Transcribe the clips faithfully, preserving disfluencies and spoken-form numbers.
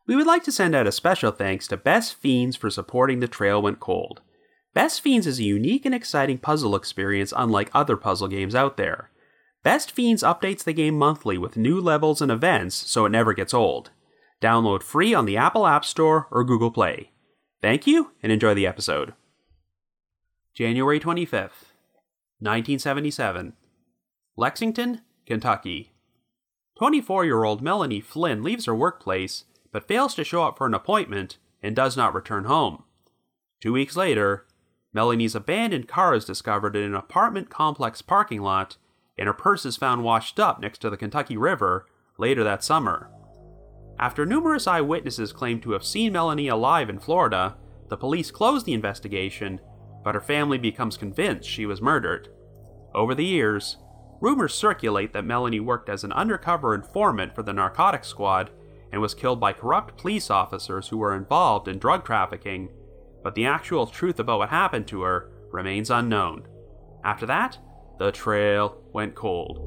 We would like to send out a special thanks to Best Fiends for supporting The Trail Went Cold. Best Fiends is a unique and exciting puzzle experience unlike other puzzle games out there. Best Fiends updates the game monthly with new levels and events so it never gets old. Download free on the Apple App Store or Google Play. Thank you, and enjoy the episode. January twenty-fifth, nineteen seventy-seven. Lexington, Kentucky. twenty-four-year-old Melanie Flynn leaves her workplace, but fails to show up for an appointment and does not return home. Two weeks later, Melanie's abandoned car is discovered in an apartment complex parking lot, and her purse is found washed up next to the Kentucky River later that summer. After numerous eyewitnesses claim to have seen Melanie alive in Florida, the police close the investigation, but her family becomes convinced she was murdered. Over the years, rumors circulate that Melanie worked as an undercover informant for the narcotics squad and was killed by corrupt police officers who were involved in drug trafficking, but the actual truth about what happened to her remains unknown. After that, the trail went cold.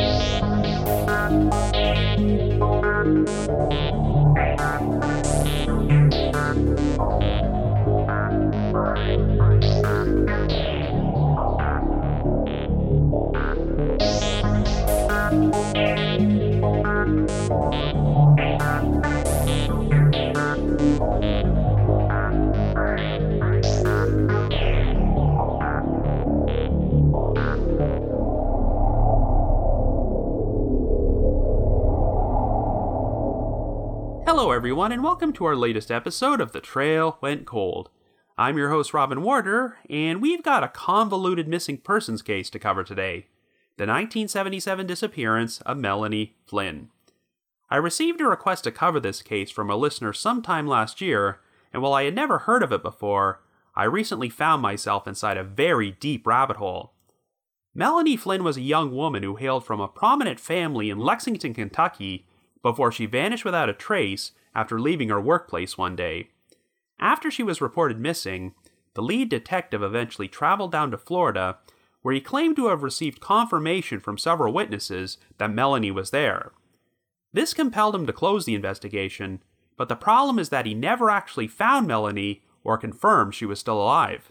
Hello everyone, and welcome to our latest episode of The Trail Went Cold. I'm your host Robin Warder, and we've got a convoluted missing persons case to cover today. The nineteen seventy-seven disappearance of Melanie Flynn. I received a request to cover this case from a listener sometime last year, and while I had never heard of it before, I recently found myself inside a very deep rabbit hole. Melanie Flynn was a young woman who hailed from a prominent family in Lexington, Kentucky, before she vanished without a trace after leaving her workplace one day. After she was reported missing, the lead detective eventually traveled down to Florida, where he claimed to have received confirmation from several witnesses that Melanie was there. This compelled him to close the investigation, but the problem is that he never actually found Melanie or confirmed she was still alive.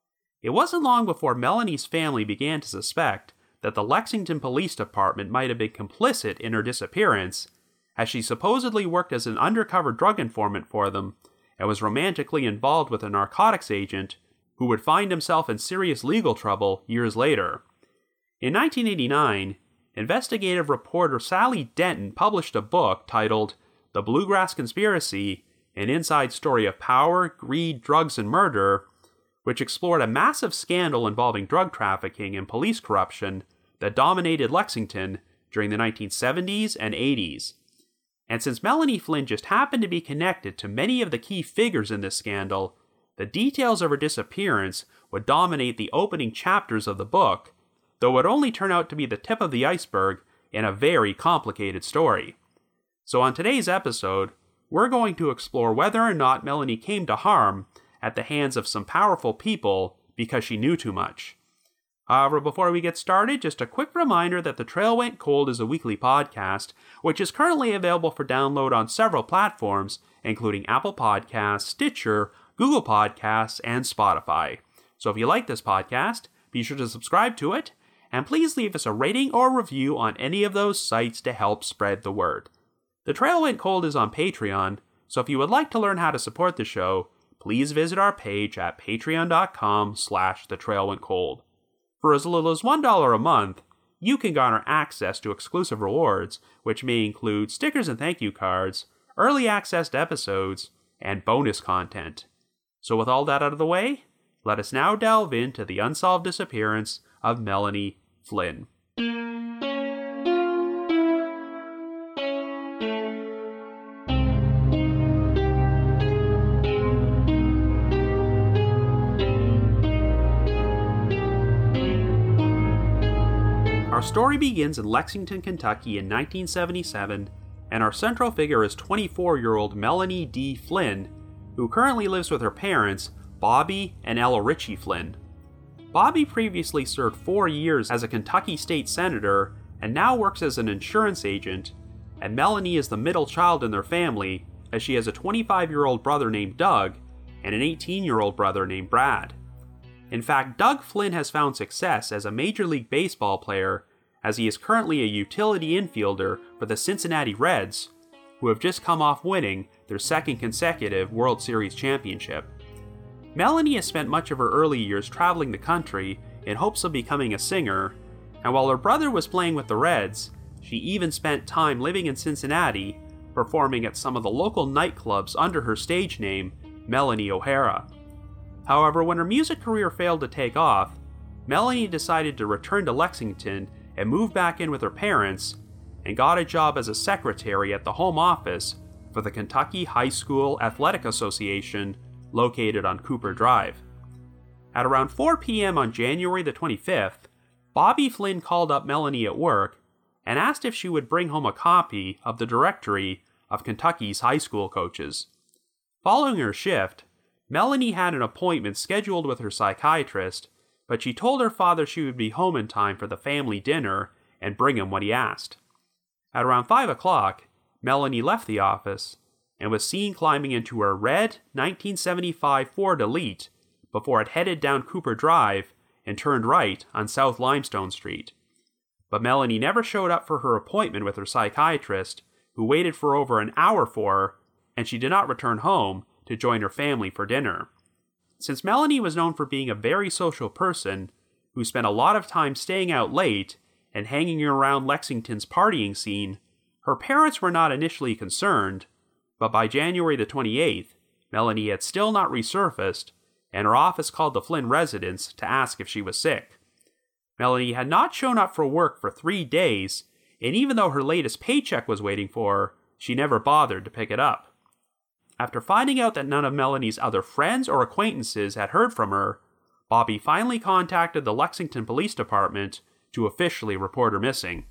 It wasn't long before Melanie's family began to suspect that the Lexington Police Department might have been complicit in her disappearance, as she supposedly worked as an undercover drug informant for them and was romantically involved with a narcotics agent who would find himself in serious legal trouble years later. In nineteen eighty-nine, investigative reporter Sally Denton published a book titled The Bluegrass Conspiracy, An Inside Story of Power, Greed, Drugs, and Murder, which explored a massive scandal involving drug trafficking and police corruption that dominated Lexington during the nineteen seventies and eighties. And since Melanie Flynn just happened to be connected to many of the key figures in this scandal, the details of her disappearance would dominate the opening chapters of the book, though it would only turn out to be the tip of the iceberg in a very complicated story. So on today's episode, we're going to explore whether or not Melanie came to harm at the hands of some powerful people because she knew too much. However, before we get started, just a quick reminder that The Trail Went Cold is a weekly podcast, which is currently available for download on several platforms, including Apple Podcasts, Stitcher, Google Podcasts, and Spotify. So if you like this podcast, be sure to subscribe to it, and please leave us a rating or review on any of those sites to help spread the word. The Trail Went Cold is on Patreon, so if you would like to learn how to support the show, please visit our page at patreon.com slash the trail went cold. For as little as one dollar a month, you can garner access to exclusive rewards, which may include stickers and thank you cards, early access to episodes, and bonus content. So with all that out of the way, let us now delve into the unsolved disappearance of Melanie Flynn. Our story begins in Lexington, Kentucky in nineteen seventy-seven, and our central figure is twenty-four-year-old Melanie D. Flynn, who currently lives with her parents, Bobby and Ella Ritchie Flynn. Bobby previously served four years as a Kentucky state senator and now works as an insurance agent, and Melanie is the middle child in their family, as she has a twenty-five-year-old brother named Doug and an eighteen-year-old brother named Brad. In fact, Doug Flynn has found success as a Major League Baseball player, as he is currently a utility infielder for the Cincinnati Reds, who have just come off winning their second consecutive World Series championship. Melanie has spent much of her early years traveling the country in hopes of becoming a singer, and while her brother was playing with the Reds, she even spent time living in Cincinnati, performing at some of the local nightclubs under her stage name, Melanie O'Hara. However, when her music career failed to take off, Melanie decided to return to Lexington and move back in with her parents, and got a job as a secretary at the home office for the Kentucky High School Athletic Association, located on Cooper Drive. At around four p.m. on January the twenty-fifth, Bobby Flynn called up Melanie at work and asked if she would bring home a copy of the directory of Kentucky's high school coaches. Following her shift, Melanie had an appointment scheduled with her psychiatrist, but she told her father she would be home in time for the family dinner and bring him what he asked. At around five o'clock, Melanie left the office and was seen climbing into her red nineteen seventy-five Ford Elite before it headed down Cooper Drive and turned right on South Limestone Street. But Melanie never showed up for her appointment with her psychiatrist, who waited for over an hour for her, and she did not return home to join her family for dinner. Since Melanie was known for being a very social person who spent a lot of time staying out late and hanging around Lexington's partying scene, her parents were not initially concerned, but by January the twenty-eighth, Melanie had still not resurfaced, and her office called the Flynn residence to ask if she was sick. Melanie had not shown up for work for three days, and even though her latest paycheck was waiting for her, she never bothered to pick it up. After finding out that none of Melanie's other friends or acquaintances had heard from her, Bobby finally contacted the Lexington Police Department to officially report her missing.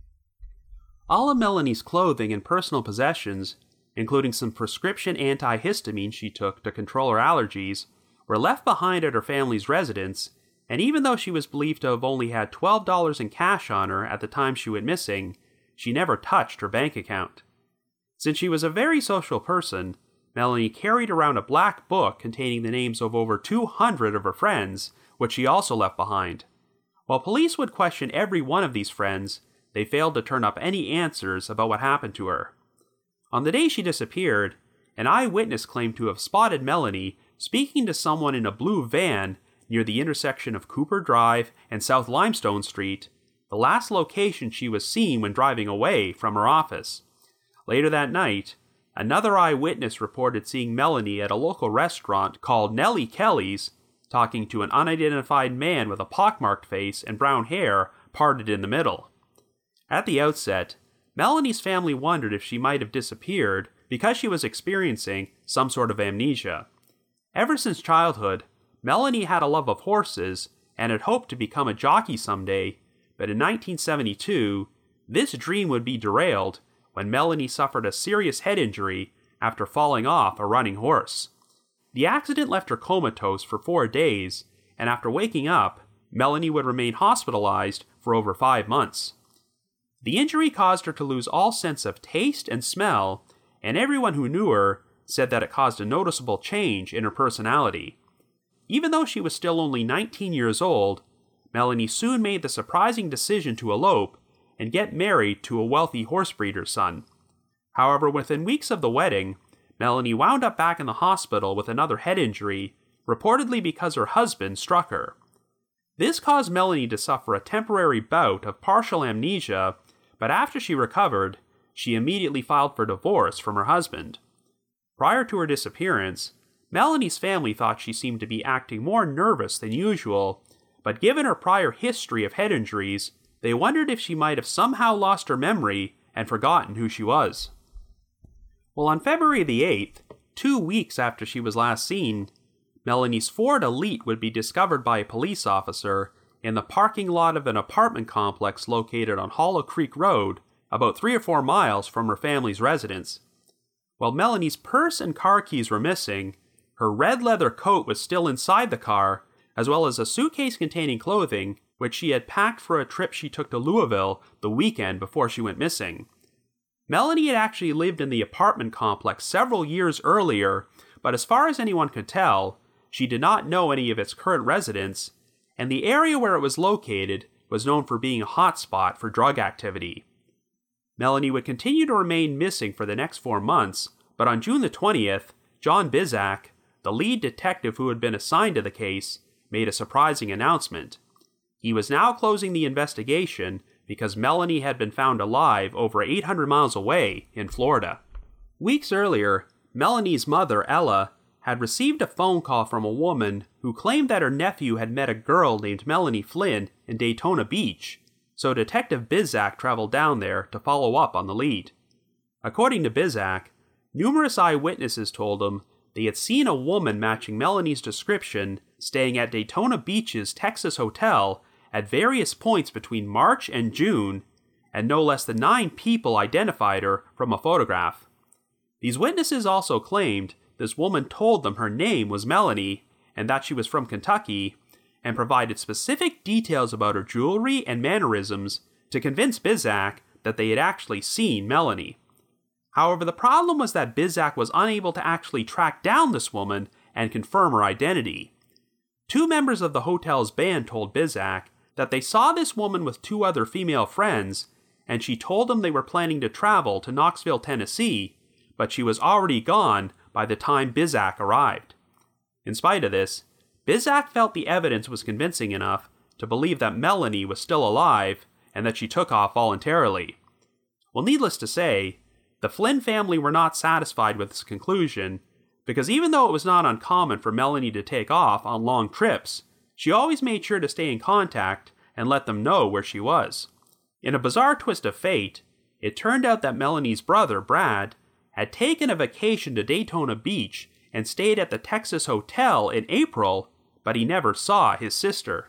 All of Melanie's clothing and personal possessions, including some prescription antihistamine she took to control her allergies, were left behind at her family's residence, and even though she was believed to have only had twelve dollars in cash on her at the time she went missing, she never touched her bank account. Since she was a very social person, Melanie carried around a black book containing the names of over two hundred of her friends, which she also left behind. While police would question every one of these friends, they failed to turn up any answers about what happened to her. On the day she disappeared, an eyewitness claimed to have spotted Melanie speaking to someone in a blue van near the intersection of Cooper Drive and South Limestone Street, the last location she was seen when driving away from her office. Later that night, another eyewitness reported seeing Melanie at a local restaurant called Nellie Kelly's, talking to an unidentified man with a pockmarked face and brown hair parted in the middle. At the outset, Melanie's family wondered if she might have disappeared because she was experiencing some sort of amnesia. Ever since childhood, Melanie had a love of horses and had hoped to become a jockey someday, but in nineteen seventy-two, this dream would be derailed when Melanie suffered a serious head injury after falling off a running horse. The accident left her comatose for four days, and after waking up, Melanie would remain hospitalized for over five months. The injury caused her to lose all sense of taste and smell, and everyone who knew her said that it caused a noticeable change in her personality. Even though she was still only nineteen years old, Melanie soon made the surprising decision to elope and get married to a wealthy horse breeder's son. However, within weeks of the wedding, Melanie wound up back in the hospital with another head injury, reportedly because her husband struck her. This caused Melanie to suffer a temporary bout of partial amnesia, but after she recovered, she immediately filed for divorce from her husband. Prior to her disappearance, Melanie's family thought she seemed to be acting more nervous than usual, but given her prior history of head injuries, they wondered if she might have somehow lost her memory and forgotten who she was. Well, on February the eighth, two weeks after she was last seen, Melanie's Ford Elite would be discovered by a police officer in the parking lot of an apartment complex located on Hollow Creek Road, about three or four miles from her family's residence. While Melanie's purse and car keys were missing, her red leather coat was still inside the car, as well as a suitcase containing clothing, which she had packed for a trip she took to Louisville the weekend before she went missing. Melanie had actually lived in the apartment complex several years earlier, but as far as anyone could tell, she did not know any of its current residents, and the area where it was located was known for being a hotspot for drug activity. Melanie would continue to remain missing for the next four months, but on June the twentieth, John Bizak, the lead detective who had been assigned to the case, made a surprising announcement. He was now closing the investigation because Melanie had been found alive over eight hundred miles away in Florida. Weeks earlier, Melanie's mother, Ella, had received a phone call from a woman who claimed that her nephew had met a girl named Melanie Flynn in Daytona Beach, so Detective Bizak traveled down there to follow up on the lead. According to Bizak, numerous eyewitnesses told him they had seen a woman matching Melanie's description staying at Daytona Beach's Texas Hotel at various points between March and June, and no less than nine people identified her from a photograph. These witnesses also claimed this woman told them her name was Melanie and that she was from Kentucky, and provided specific details about her jewelry and mannerisms to convince Bizak that they had actually seen Melanie. However, the problem was that Bizak was unable to actually track down this woman and confirm her identity. Two members of the hotel's band told Bizak that they saw this woman with two other female friends, and she told them they were planning to travel to Knoxville, Tennessee, but she was already gone by the time Bizak arrived. In spite of this, Bizak felt the evidence was convincing enough to believe that Melanie was still alive and that she took off voluntarily. Well, needless to say, the Flynn family were not satisfied with this conclusion, because even though it was not uncommon for Melanie to take off on long trips, she always made sure to stay in contact and let them know where she was. In a bizarre twist of fate, it turned out that Melanie's brother, Brad, had taken a vacation to Daytona Beach and stayed at the Texas Hotel in April, but he never saw his sister.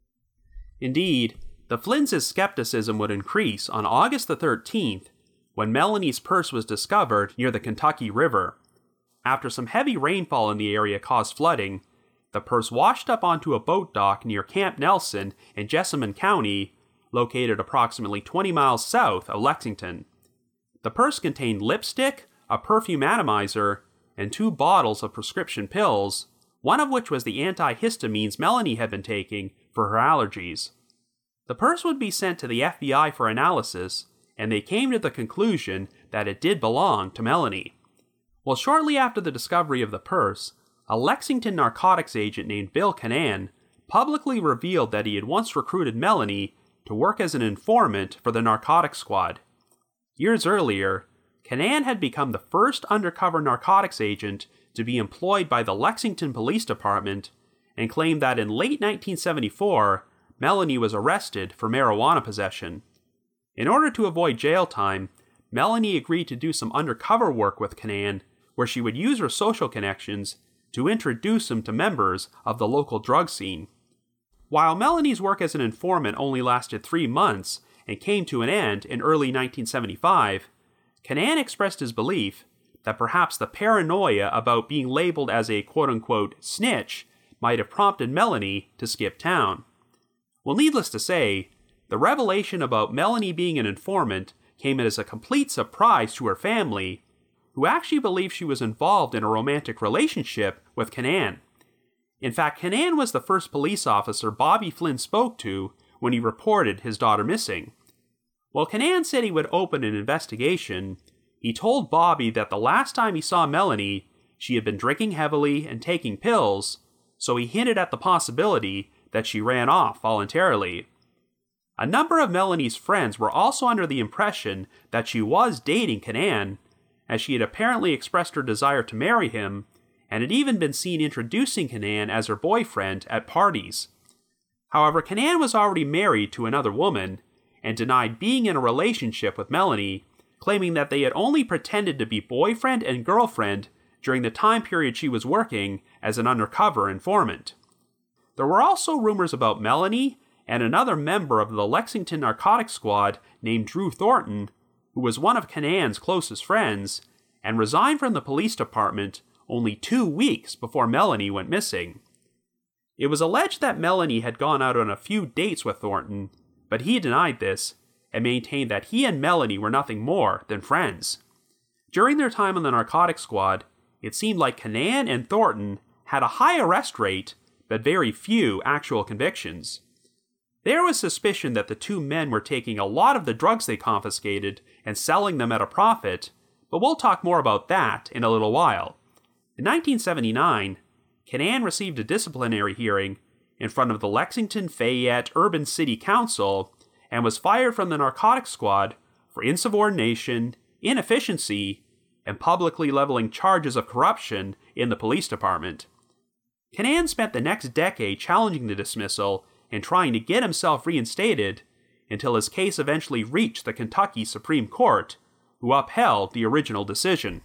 Indeed, the Flynn's skepticism would increase on August the thirteenth, when Melanie's purse was discovered near the Kentucky River. After some heavy rainfall in the area caused flooding, the purse washed up onto a boat dock near Camp Nelson in Jessamine County, located approximately twenty miles south of Lexington. The purse contained lipstick, a perfume atomizer, and two bottles of prescription pills, one of which was the antihistamines Melanie had been taking for her allergies. The purse would be sent to the F B I for analysis, and they came to the conclusion that it did belong to Melanie. Well, shortly after the discovery of the purse, a Lexington narcotics agent named Bill Canaan publicly revealed that he had once recruited Melanie to work as an informant for the narcotics squad. Years earlier, Canaan had become the first undercover narcotics agent to be employed by the Lexington Police Department, and claimed that in late nineteen seventy-four, Melanie was arrested for marijuana possession. In order to avoid jail time, Melanie agreed to do some undercover work with Canaan, where she would use her social connections to introduce him to members of the local drug scene. While Melanie's work as an informant only lasted three months and came to an end in early nineteen seventy-five, Canaan expressed his belief that perhaps the paranoia about being labeled as a quote-unquote snitch might have prompted Melanie to skip town. Well, needless to say, the revelation about Melanie being an informant came as a complete surprise to her family, who actually believed she was involved in a romantic relationship with Canaan. In fact, Canaan was the first police officer Bobby Flynn spoke to when he reported his daughter missing. While Canaan said he would open an investigation, he told Bobby that the last time he saw Melanie, she had been drinking heavily and taking pills, so he hinted at the possibility that she ran off voluntarily. A number of Melanie's friends were also under the impression that she was dating Canaan, as she had apparently expressed her desire to marry him, and had even been seen introducing Canaan as her boyfriend at parties. However, Canaan was already married to another woman, and denied being in a relationship with Melanie, claiming that they had only pretended to be boyfriend and girlfriend during the time period she was working as an undercover informant. There were also rumors about Melanie and another member of the Lexington Narcotics Squad named Drew Thornton, who was one of Canaan's closest friends, and resigned from the police department only two weeks before Melanie went missing. It was alleged that Melanie had gone out on a few dates with Thornton, but he denied this, and maintained that he and Melanie were nothing more than friends. During their time on the narcotics squad, it seemed like Canaan and Thornton had a high arrest rate, but very few actual convictions. There was suspicion that the two men were taking a lot of the drugs they confiscated and selling them at a profit, but we'll talk more about that in a little while. In nineteen seventy-nine, Canaan received a disciplinary hearing in front of the Lexington Fayette Urban City Council and was fired from the narcotics squad for insubordination, inefficiency, and publicly leveling charges of corruption in the police department. Canaan spent the next decade challenging the dismissal and trying to get himself reinstated until his case eventually reached the Kentucky Supreme Court, who upheld the original decision.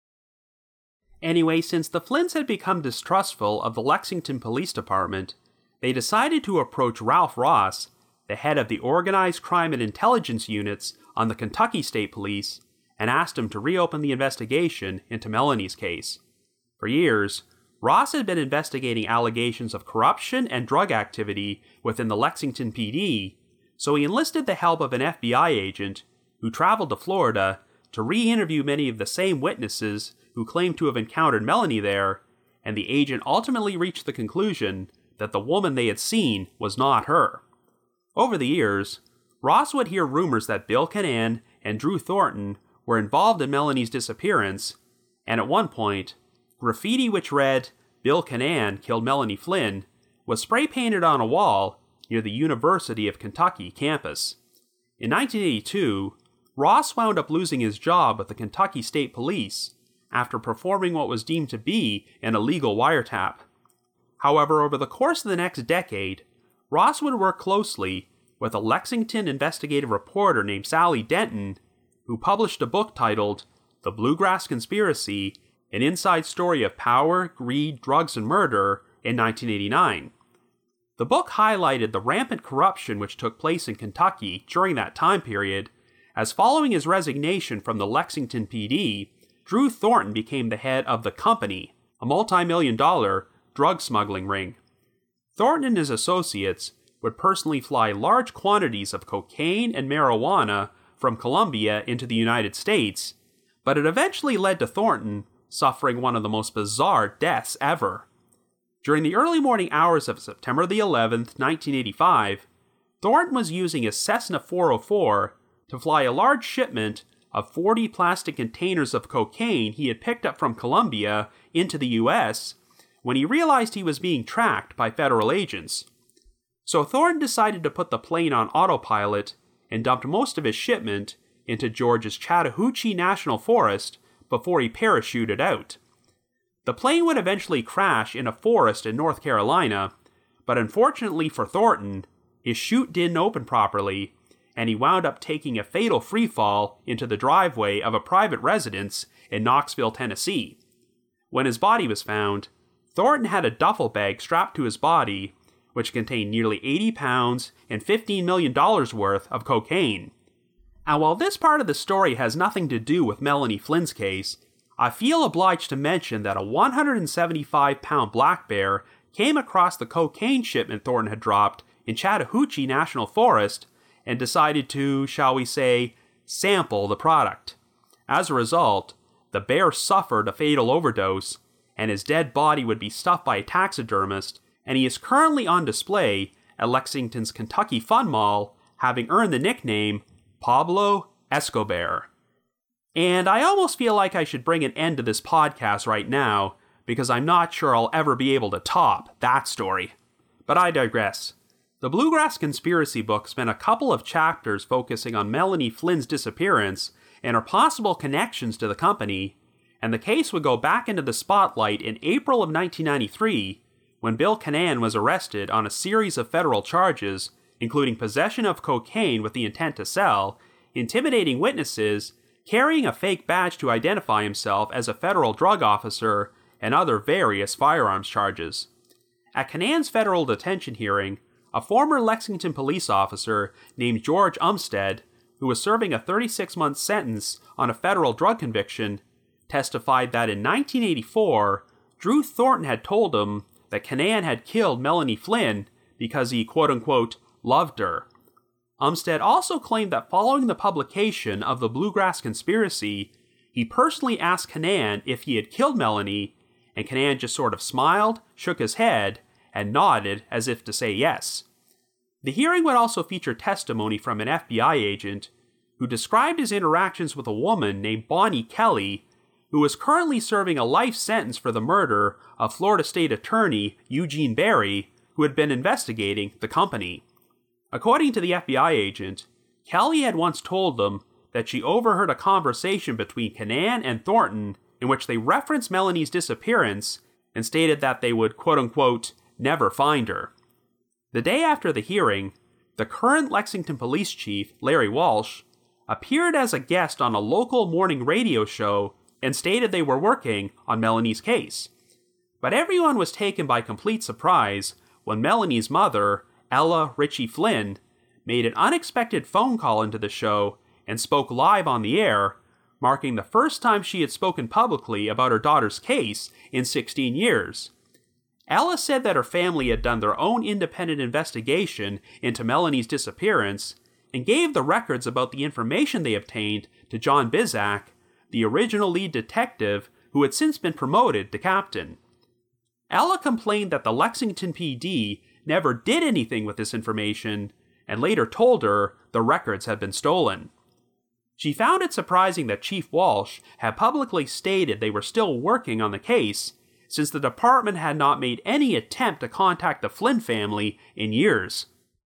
Anyway, since the Flints had become distrustful of the Lexington Police Department, they decided to approach Ralph Ross, the head of the Organized Crime and Intelligence Units on the Kentucky State Police, and asked him to reopen the investigation into Melanie's case. For years, Ross had been investigating allegations of corruption and drug activity within the Lexington P D, so he enlisted the help of an F B I agent who traveled to Florida to re-interview many of the same witnesses who claimed to have encountered Melanie there, and the agent ultimately reached the conclusion that the woman they had seen was not her. Over the years, Ross would hear rumors that Bill Canaan and Drew Thornton were involved in Melanie's disappearance, and at one point, graffiti which read, "Bill Canaan killed Melanie Flynn," was spray-painted on a wall near the University of Kentucky campus. In nineteen eighty-two, Ross wound up losing his job with the Kentucky State Police after performing what was deemed to be an illegal wiretap. However, over the course of the next decade, Ross would work closely with a Lexington investigative reporter named Sally Denton, who published a book titled The Bluegrass Conspiracy, An Inside Story of Power, Greed, Drugs, and Murder in nineteen eighty-nine. The book highlighted the rampant corruption which took place in Kentucky during that time period, as following his resignation from the Lexington P D, Drew Thornton became the head of The Company, a multi-million dollar drug smuggling ring. Thornton and his associates would personally fly large quantities of cocaine and marijuana from Colombia into the United States, but it eventually led to Thornton suffering one of the most bizarre deaths ever. During the early morning hours of September the eleventh, nineteen eighty-five, Thornton was using his Cessna four oh four to fly a large shipment of forty plastic containers of cocaine he had picked up from Colombia into the U S when he realized he was being tracked by federal agents. So Thornton decided to put the plane on autopilot and dumped most of his shipment into Georgia's Chattahoochee National Forest before he parachuted out. The plane would eventually crash in a forest in North Carolina, but unfortunately for Thornton, his chute didn't open properly, and he wound up taking a fatal freefall into the driveway of a private residence in Knoxville, Tennessee. When his body was found, Thornton had a duffel bag strapped to his body, which contained nearly eighty pounds and fifteen million dollars worth of cocaine. And while this part of the story has nothing to do with Melanie Flynn's case, I feel obliged to mention that a one hundred seventy-five pound black bear came across the cocaine shipment Thornton had dropped in Chattahoochee National Forest and decided to, shall we say, sample the product. As a result, the bear suffered a fatal overdose, and his dead body would be stuffed by a taxidermist, and he is currently on display at Lexington's Kentucky Fun Mall, having earned the nickname Pablo Escobar. And I almost feel like I should bring an end to this podcast right now, because I'm not sure I'll ever be able to top that story. But I digress. The Bluegrass Conspiracy book spent a couple of chapters focusing on Melanie Flynn's disappearance and her possible connections to the company, and the case would go back into the spotlight in April of nineteen ninety-three, when Bill Canaan was arrested on a series of federal charges, including possession of cocaine with the intent to sell, intimidating witnesses, carrying a fake badge to identify himself as a federal drug officer, and other various firearms charges. At Canaan's federal detention hearing, a former Lexington police officer named George Umstead, who was serving a thirty-six month sentence on a federal drug conviction, testified that in nineteen eighty-four, Drew Thornton had told him that Canaan had killed Melanie Flynn because he quote-unquote loved her. Umstead also claimed that following the publication of the Bluegrass Conspiracy, he personally asked Canaan if he had killed Melanie, and Canaan just sort of smiled, shook his head, and nodded as if to say yes. The hearing would also feature testimony from an F B I agent who described his interactions with a woman named Bonnie Kelly, who was currently serving a life sentence for the murder of Florida State Attorney Eugene Berry, who had been investigating the company. According to the F B I agent, Kelly had once told them that she overheard a conversation between Canaan and Thornton in which they referenced Melanie's disappearance and stated that they would quote-unquote never find her. The day after the hearing, the current Lexington police chief, Larry Walsh, appeared as a guest on a local morning radio show and stated they were working on Melanie's case. But everyone was taken by complete surprise when Melanie's mother, Ella Ritchie Flynn, made an unexpected phone call into the show and spoke live on the air, marking the first time she had spoken publicly about her daughter's case in sixteen years. Ella said that her family had done their own independent investigation into Melanie's disappearance and gave the records about the information they obtained to John Bizak, the original lead detective who had since been promoted to captain. Ella complained that the Lexington P D never did anything with this information and later told her the records had been stolen. She found it surprising that Chief Walsh had publicly stated they were still working on the case, since the department had not made any attempt to contact the Flynn family in years.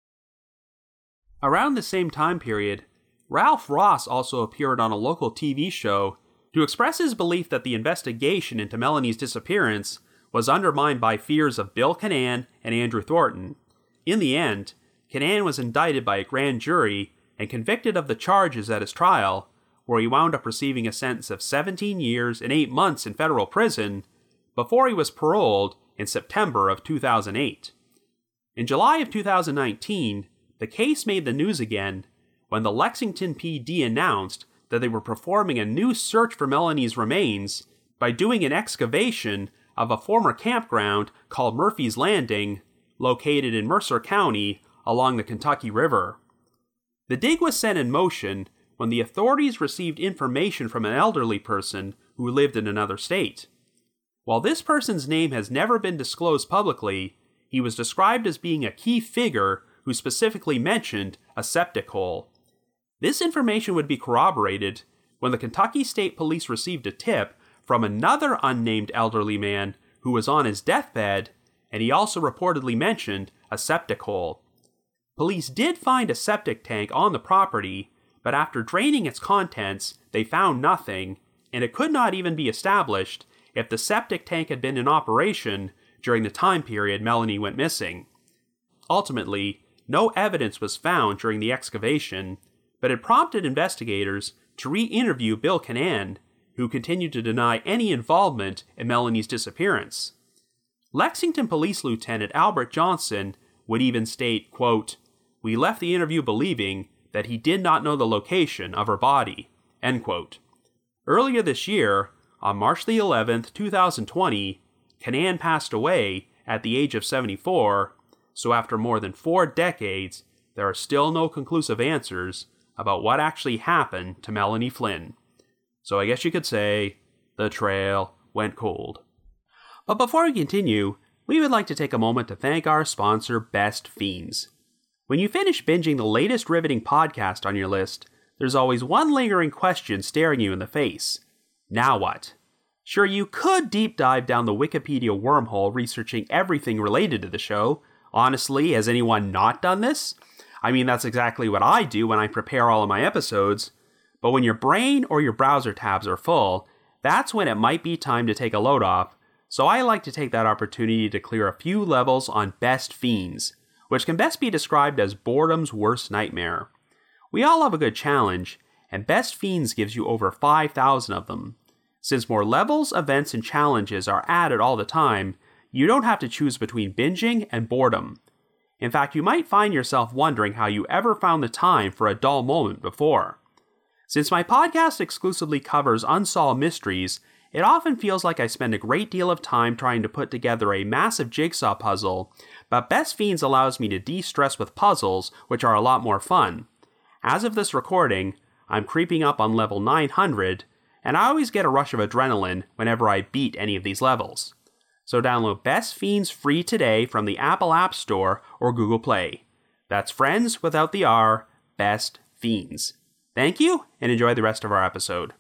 Around the same time period, Ralph Ross also appeared on a local T V show to express his belief that the investigation into Melanie's disappearance was undermined by fears of Bill Canaan and Andrew Thornton. In the end, Canaan was indicted by a grand jury and convicted of the charges at his trial, where he wound up receiving a sentence of seventeen years and eight months in federal prison before he was paroled in September of two thousand eight. In July of two thousand nineteen, the case made the news again when the Lexington P D announced that they were performing a new search for Melanie's remains by doing an excavation of a former campground called Murphy's Landing, located in Mercer County along the Kentucky River. The dig was set in motion when the authorities received information from an elderly person who lived in another state. While this person's name has never been disclosed publicly, he was described as being a key figure who specifically mentioned a septic hole. This information would be corroborated when the Kentucky State Police received a tip from another unnamed elderly man who was on his deathbed, and he also reportedly mentioned a septic hole. Police did find a septic tank on the property, but after draining its contents, they found nothing, and it could not even be established if the septic tank had been in operation during the time period Melanie went missing. Ultimately, no evidence was found during the excavation, but it prompted investigators to re-interview Bill Canaan, who continued to deny any involvement in Melanie's disappearance. Lexington Police Lieutenant Albert Johnson would even state, quote, "We left the interview believing that he did not know the location of her body," end quote. Earlier this year, on March the eleventh, two thousand twenty, Canaan passed away at the age of seventy-four, so after more than four decades, there are still no conclusive answers about what actually happened to Melanie Flynn. So I guess you could say, the trail went cold. But before we continue, we would like to take a moment to thank our sponsor, Best Fiends. When you finish binging the latest riveting podcast on your list, there's always one lingering question staring you in the face. Now what? Sure, you could deep dive down the Wikipedia wormhole researching everything related to the show. Honestly, has anyone not done this? I mean, that's exactly what I do when I prepare all of my episodes. But when your brain or your browser tabs are full, that's when it might be time to take a load off. So I like to take that opportunity to clear a few levels on Best Fiends, which can best be described as boredom's worst nightmare. We all love a good challenge, and Best Fiends gives you over five thousand of them. Since more levels, events, and challenges are added all the time, you don't have to choose between binging and boredom. In fact, you might find yourself wondering how you ever found the time for a dull moment before. Since my podcast exclusively covers unsolved mysteries it often feels like I spend a great deal of time trying to put together a massive jigsaw puzzle, but Best Fiends allows me to de-stress with puzzles, which are a lot more fun. As of this recording, I'm creeping up on level nine hundred, and I always get a rush of adrenaline whenever I beat any of these levels. So download Best Fiends free today from the Apple App Store or Google Play. That's friends without the R, Best Fiends. Thank you, and enjoy the rest of our episode.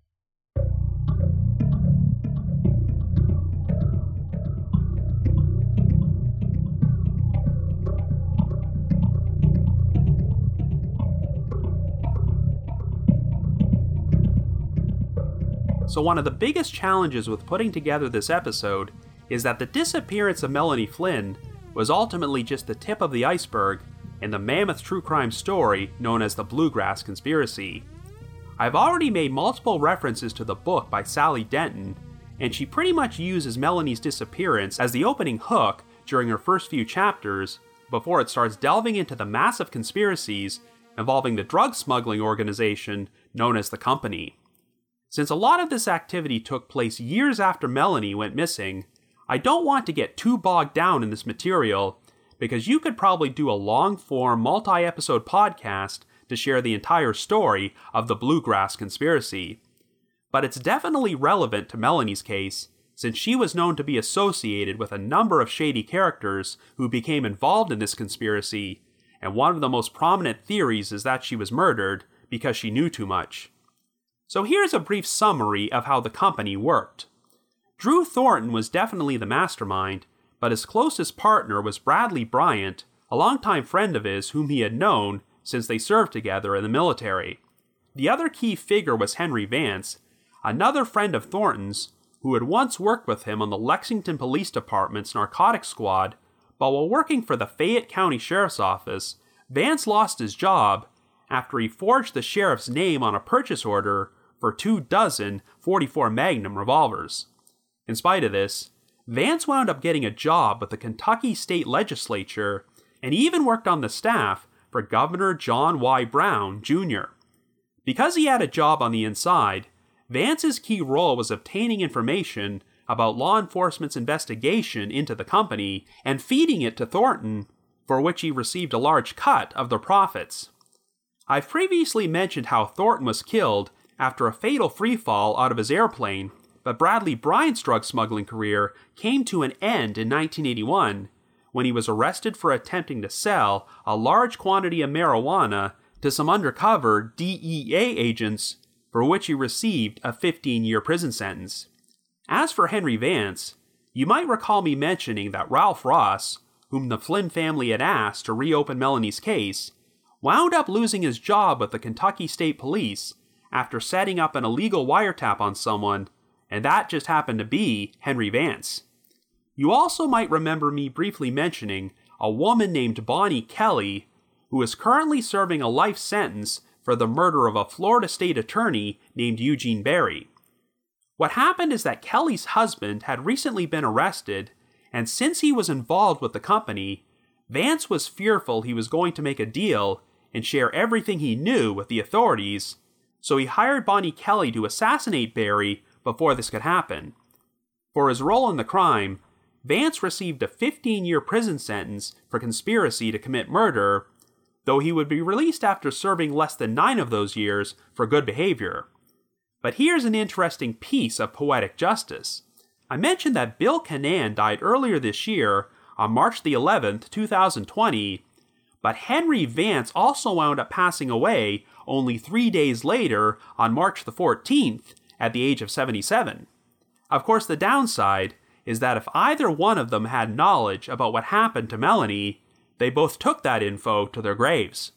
So one of the biggest challenges with putting together this episode is that the disappearance of Melanie Flynn was ultimately just the tip of the iceberg in the mammoth true crime story known as the Bluegrass Conspiracy. I've already made multiple references to the book by Sally Denton, and she pretty much uses Melanie's disappearance as the opening hook during her first few chapters before it starts delving into the massive conspiracies involving the drug smuggling organization known as the Company. Since a lot of this activity took place years after Melanie went missing, I don't want to get too bogged down in this material, because you could probably do a long-form, multi-episode podcast to share the entire story of the Bluegrass Conspiracy. But it's definitely relevant to Melanie's case, since she was known to be associated with a number of shady characters who became involved in this conspiracy, and one of the most prominent theories is that she was murdered because she knew too much. So here's a brief summary of how the Company worked. Drew Thornton was definitely the mastermind, but his closest partner was Bradley Bryant, a longtime friend of his whom he had known since they served together in the military. The other key figure was Henry Vance, another friend of Thornton's, who had once worked with him on the Lexington Police Department's narcotics squad, but while working for the Fayette County Sheriff's Office, Vance lost his job after he forged the sheriff's name on a purchase order for two dozen forty-four Magnum revolvers. In spite of this, Vance wound up getting a job with the Kentucky State Legislature and even worked on the staff for Governor John Y. Brown, Junior Because he had a job on the inside, Vance's key role was obtaining information about law enforcement's investigation into the Company and feeding it to Thornton, for which he received a large cut of the profits. I've previously mentioned how Thornton was killed after a fatal freefall out of his airplane, but Bradley Bryant's drug smuggling career came to an end in nineteen eighty-one, when he was arrested for attempting to sell a large quantity of marijuana to some undercover D E A agents, for which he received a fifteen-year prison sentence. As for Henry Vance, you might recall me mentioning that Ralph Ross, whom the Flynn family had asked to reopen Melanie's case, wound up losing his job with the Kentucky State Police after setting up an illegal wiretap on someone, and that just happened to be Henry Vance. You also might remember me briefly mentioning a woman named Bonnie Kelly, who is currently serving a life sentence for the murder of a Florida state attorney named Eugene Berry. What happened is that Kelly's husband had recently been arrested, and since he was involved with the Company, Vance was fearful he was going to make a deal and share everything he knew with the authorities, so he hired Bonnie Kelly to assassinate Berry before this could happen. For his role in the crime, Vance received a fifteen-year prison sentence for conspiracy to commit murder, though he would be released after serving less than nine of those years for good behavior. But here's an interesting piece of poetic justice. I mentioned that Bill Cannan died earlier this year on March the eleventh, two thousand twenty, but Henry Vance also wound up passing away only three days later on March the fourteenth at the age of seventy-seven. Of course, the downside is that if either one of them had knowledge about what happened to Melanie, they both took that info to their graves.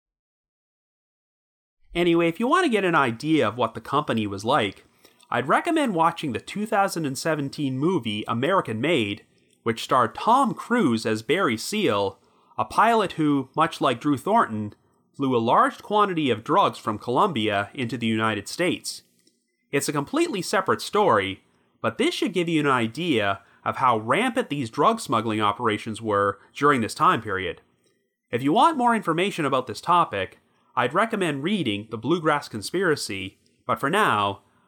Anyway, if you want to get an idea of what the Company was like, I'd recommend watching the two thousand seventeen movie American Made, which starred Tom Cruise as Barry Seal, a pilot who, much like Drew Thornton, flew a large quantity of drugs from Colombia into the United States. It's a completely separate story, but this should give you an idea of how rampant these drug smuggling operations were during this time period. If you want more information about this topic, I'd recommend reading The Bluegrass Conspiracy, but for now,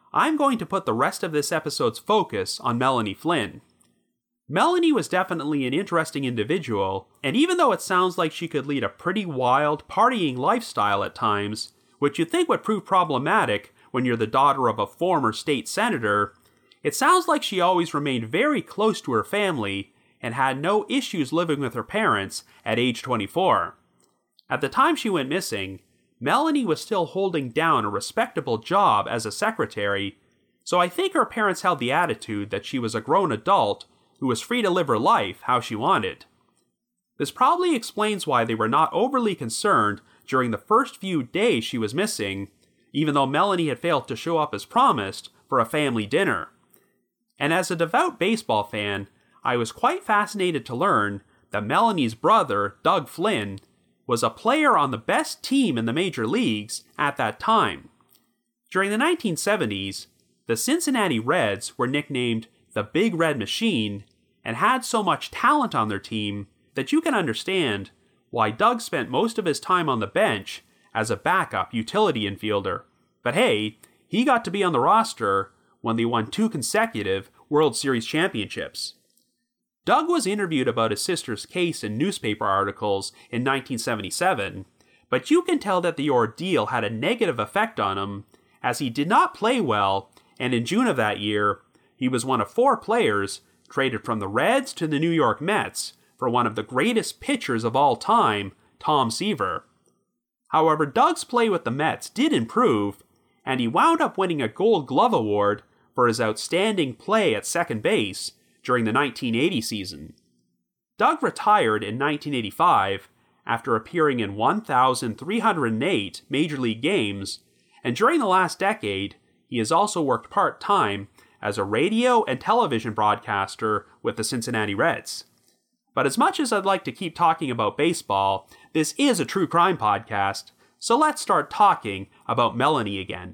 I'm going to put the rest of this episode's focus on Melanie Flynn. Melanie was definitely an interesting individual, and even though it sounds like she could lead a pretty wild, partying lifestyle at times, which you'd think would prove problematic when you're the daughter of a former state senator, it sounds like she always remained very close to her family and had no issues living with her parents at age twenty-four. At the time she went missing, Melanie was still holding down a respectable job as a secretary, so I think her parents held the attitude that she was a grown adult who was free to live her life how she wanted. This probably explains why they were not overly concerned during the first few days she was missing, even though Melanie had failed to show up as promised for a family dinner. And as a devout baseball fan, I was quite fascinated to learn that Melanie's brother, Doug Flynn, was a player on the best team in the major leagues at that time. During the nineteen seventies, the Cincinnati Reds were nicknamed the Big Red Machine and had so much talent on their team that you can understand why Doug spent most of his time on the bench as a backup utility infielder. But hey, he got to be on the roster when they won two consecutive World Series championships. Doug was interviewed about his sister's case in newspaper articles in nineteen seventy-seven, but you can tell that the ordeal had a negative effect on him, as he did not play well, and in June of that year, he was one of four players traded from the Reds to the New York Mets for one of the greatest pitchers of all time, Tom Seaver. However, Doug's play with the Mets did improve, and he wound up winning a Gold Glove Award for his outstanding play at second base during the nineteen eighty season. Doug retired in nineteen eighty-five after appearing in one thousand three hundred eight Major League games, and during the last decade, he has also worked part-time as a radio and television broadcaster with the Cincinnati Reds. But as much as I'd like to keep talking about baseball, this is a true crime podcast, so let's start talking about Melanie again.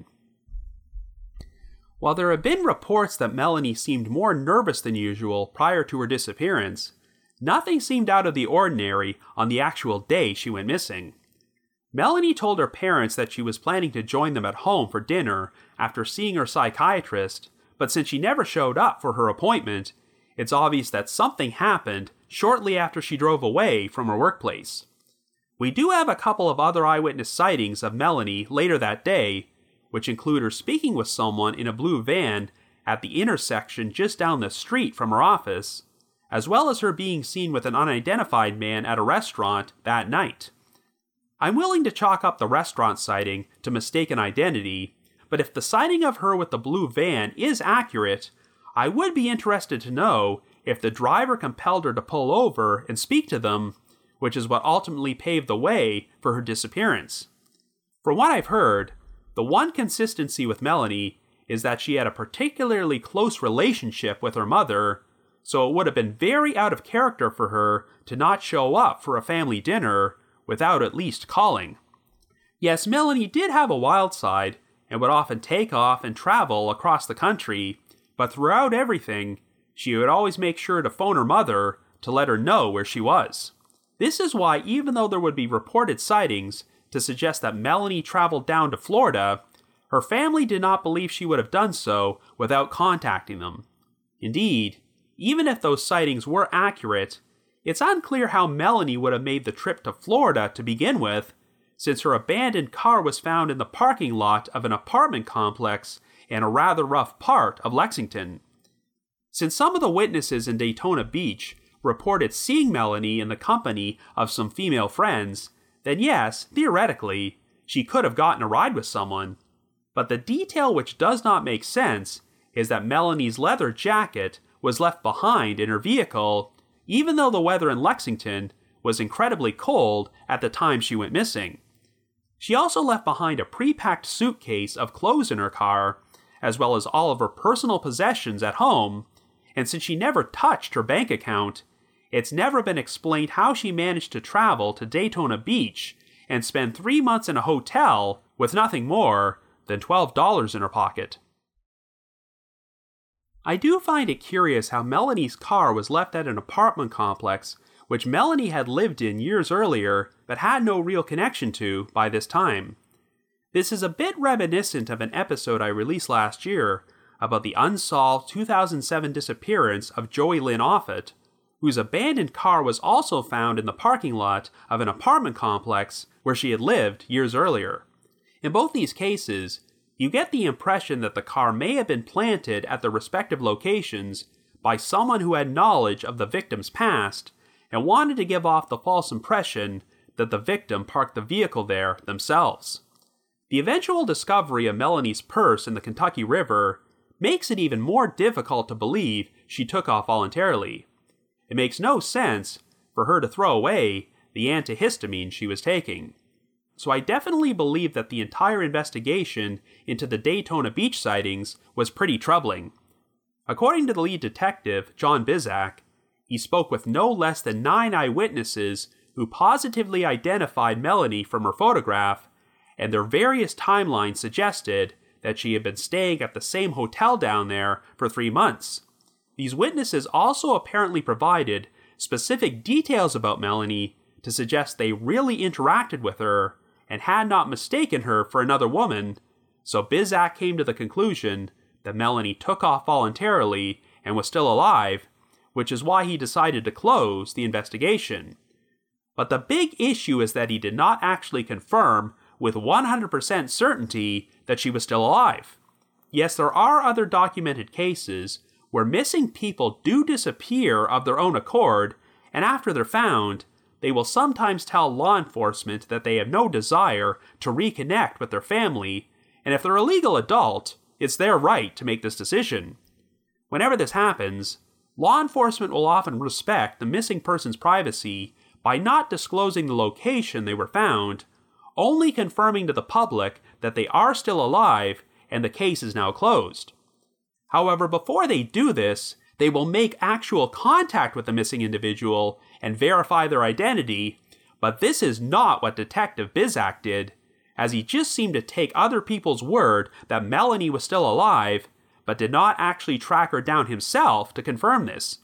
While there have been reports that Melanie seemed more nervous than usual prior to her disappearance, nothing seemed out of the ordinary on the actual day she went missing. Melanie told her parents that she was planning to join them at home for dinner after seeing her psychiatrist, but since she never showed up for her appointment, it's obvious that something happened shortly after she drove away from her workplace. We do have a couple of other eyewitness sightings of Melanie later that day, which include her speaking with someone in a blue van at the intersection just down the street from her office, as well as her being seen with an unidentified man at a restaurant that night. I'm willing to chalk up the restaurant sighting to mistaken identity, but if the sighting of her with the blue van is accurate, I would be interested to know if the driver compelled her to pull over and speak to them, which is what ultimately paved the way for her disappearance. From what I've heard, the one consistency with Melanie is that she had a particularly close relationship with her mother, so it would have been very out of character for her to not show up for a family dinner without at least calling. Yes, Melanie did have a wild side and would often take off and travel across the country, but throughout everything, she would always make sure to phone her mother to let her know where she was. This is why, even though there would be reported sightings to suggest that Melanie traveled down to Florida, her family did not believe she would have done so without contacting them. Indeed, even if those sightings were accurate, it's unclear how Melanie would have made the trip to Florida to begin with, since her abandoned car was found in the parking lot of an apartment complex in a rather rough part of Lexington. Since some of the witnesses in Daytona Beach reported seeing Melanie in the company of some female friends, then yes, theoretically, she could have gotten a ride with someone. But the detail which does not make sense is that Melanie's leather jacket was left behind in her vehicle, even though the weather in Lexington was incredibly cold at the time she went missing. She also left behind a pre-packed suitcase of clothes in her car, as well as all of her personal possessions at home, and since she never touched her bank account, it's never been explained how she managed to travel to Daytona Beach and spend three months in a hotel with nothing more than twelve dollars in her pocket. I do find it curious how Melanie's car was left at an apartment complex which Melanie had lived in years earlier but had no real connection to by this time. This is a bit reminiscent of an episode I released last year about the unsolved two thousand seven disappearance of Joey Lynn Offit, whose abandoned car was also found in the parking lot of an apartment complex where she had lived years earlier. In both these cases, you get the impression that the car may have been planted at the respective locations by someone who had knowledge of the victim's past and wanted to give off the false impression that the victim parked the vehicle there themselves. The eventual discovery of Melanie's purse in the Kentucky River makes it even more difficult to believe she took off voluntarily. It makes no sense for her to throw away the antihistamine she was taking. So I definitely believe that the entire investigation into the Daytona Beach sightings was pretty troubling. According to the lead detective, John Bizak, he spoke with no less than nine eyewitnesses who positively identified Melanie from her photograph, and their various timelines suggested that she had been staying at the same hotel down there for three months. These witnesses also apparently provided specific details about Melanie to suggest they really interacted with her and had not mistaken her for another woman, so Bizak came to the conclusion that Melanie took off voluntarily and was still alive, which is why he decided to close the investigation. But the big issue is that he did not actually confirm with one hundred percent certainty that she was still alive. Yes, there are other documented cases where missing people do disappear of their own accord, and after they're found, they will sometimes tell law enforcement that they have no desire to reconnect with their family, and if they're a legal adult, it's their right to make this decision. Whenever this happens, law enforcement will often respect the missing person's privacy by not disclosing the location they were found, only confirming to the public that they are still alive and the case is now closed. However, before they do this, they will make actual contact with the missing individual and verify their identity, but this is not what Detective Bizak did, as he just seemed to take other people's word that Melanie was still alive, but did not actually track her down himself to confirm this.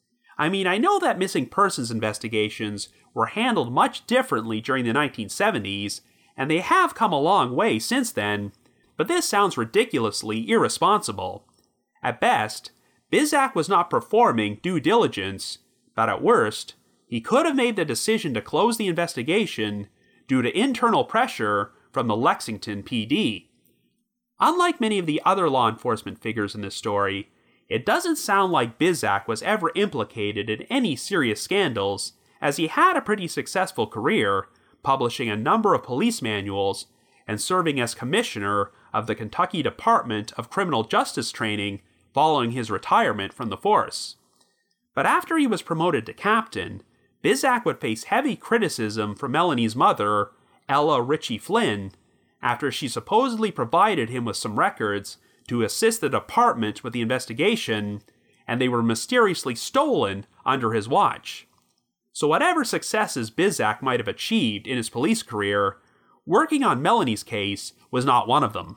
I mean, I know that missing persons investigations were handled much differently during the nineteen seventies, and they have come a long way since then, but this sounds ridiculously irresponsible. At best, Bizak was not performing due diligence, but at worst, he could have made the decision to close the investigation due to internal pressure from the Lexington P D. Unlike many of the other law enforcement figures in this story, it doesn't sound like Bizak was ever implicated in any serious scandals, as he had a pretty successful career, publishing a number of police manuals and serving as commissioner of the Kentucky Department of Criminal Justice Training following his retirement from the force. But after he was promoted to captain, Bizak would face heavy criticism from Melanie's mother, Ella Ritchie Flynn, after she supposedly provided him with some records to assist the department with the investigation, and they were mysteriously stolen under his watch. So whatever successes Bizak might have achieved in his police career, working on Melanie's case was not one of them.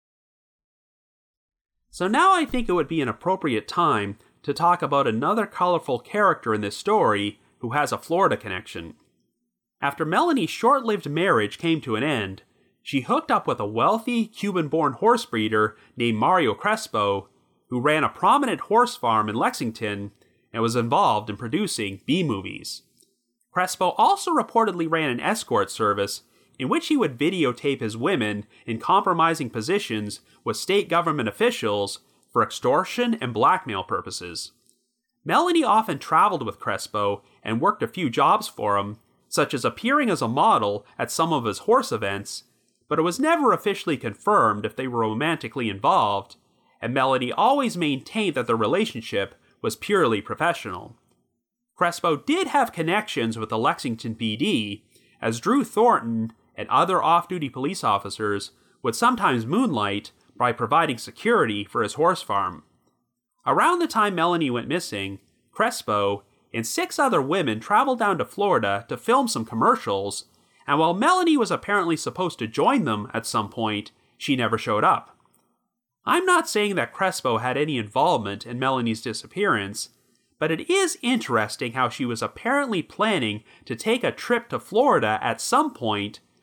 So now I think it would be an appropriate time to talk about another colorful character in this story who has a Florida connection. After Melanie's short-lived marriage came to an end, she hooked up with a wealthy Cuban-born horse breeder named Mario Crespo, who ran a prominent horse farm in Lexington and was involved in producing B-movies. Crespo also reportedly ran an escort service in which he would videotape his women in compromising positions with state government officials for extortion and blackmail purposes. Melanie often traveled with Crespo and worked a few jobs for him, such as appearing as a model at some of his horse events, but it was never officially confirmed if they were romantically involved, and Melanie always maintained that their relationship was purely professional. Crespo did have connections with the Lexington P D, as Drew Thornton and other off-duty police officers would sometimes moonlight by providing security for his horse farm. Around the time Melanie went missing, Crespo and six other women traveled down to Florida to film some commercials, and while Melanie was apparently supposed to join them at some point, she never showed up. I'm not saying that Crespo had any involvement in Melanie's disappearance, but it is interesting how she was apparently planning to take a trip to Florida at some point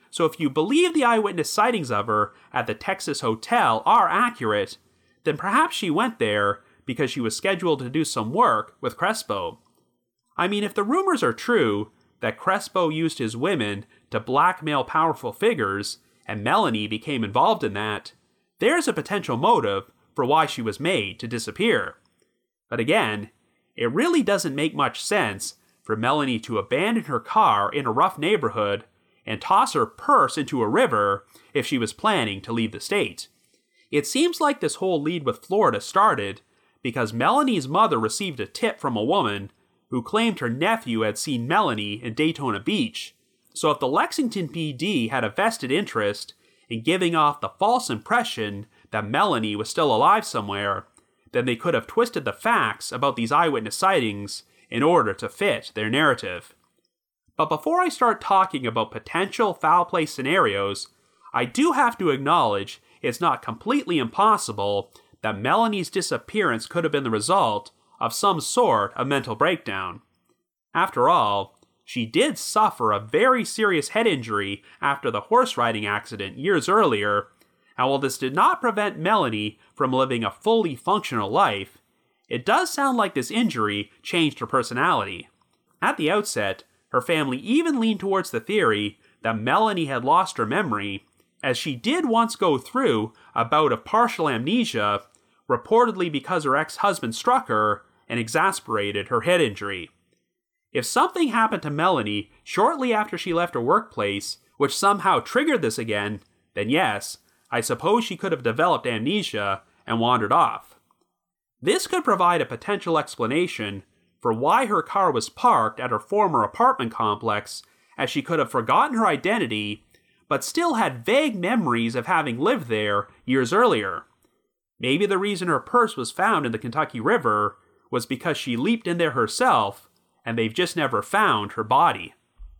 So if you believe the eyewitness sightings of her at the Texas hotel are accurate, then perhaps she went there because she was scheduled to do some work with Crespo. I mean, if the rumors are true that Crespo used his women to blackmail powerful figures, and Melanie became involved in that, there's a potential motive for why she was made to disappear. But again, it really doesn't make much sense for Melanie to abandon her car in a rough neighborhood and toss her purse into a river if she was planning to leave the state. It seems like this whole lead with Florida started because Melanie's mother received a tip from a woman who claimed her nephew had seen Melanie in Daytona Beach. So if the Lexington P D had a vested interest in giving off the false impression that Melanie was still alive somewhere, then they could have twisted the facts about these eyewitness sightings in order to fit their narrative. But before I start talking about potential foul play scenarios, I do have to acknowledge it's not completely impossible that Melanie's disappearance could have been the result of some sort of mental breakdown. After all, she did suffer a very serious head injury after the horse riding accident years earlier, and while this did not prevent Melanie from living a fully functional life, it does sound like this injury changed her personality. At the outset, her family even leaned towards the theory that Melanie had lost her memory, as she did once go through a bout of partial amnesia, reportedly because her ex-husband struck her and exasperated her head injury. If something happened to Melanie shortly after she left her workplace, which somehow triggered this again, then yes, I suppose she could have developed amnesia and wandered off. This could provide a potential explanation for why her car was parked at her former apartment complex, as she could have forgotten her identity, but still had vague memories of having lived there years earlier. Maybe the reason her purse was found in the Kentucky River was because she leaped in there herself, and they've just never found her body.